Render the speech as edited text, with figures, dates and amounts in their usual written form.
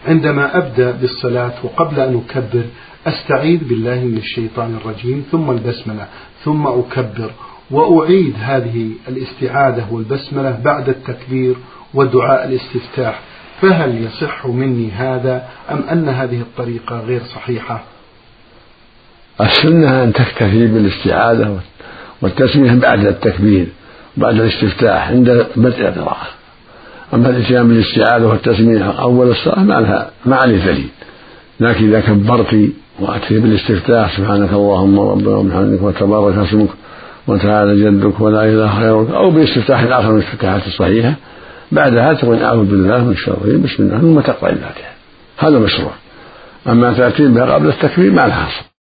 عندما أبدأ بالصلاة وقبل أن أكبر أستعيذ بالله من الشيطان الرجيم ثم البسملة ثم أكبر، وأعيد هذه الاستعاذة والبسملة بعد التكبير ودعاء الاستفتاح، فهل يصح مني هذا أم أن هذه الطريقة غير صحيحة؟ السنة أن تكتفي بالاستعاذة والتسمية بعد التكبير بعد الاستفتاح عند بدء القراءة. أما الاتيان بالاستعاذة والتسمية أول الصلاة ما عليه دليل، لكن إذا كبرت وأتي بالاستفتاح سبحانك اللهم ربنا وبحمدك وتبارك اسمك وتعالى جدك ولا إله غيرك، أو بالاستفتاح الآخر من الاستفتاحات الصحيحة، بعدها تقول أعوذ بالله من الشر بسم الله ثم تقرأ الفاتحة، هذا مشروع. أما ترتيبها قبل التكبير ما لها أصل.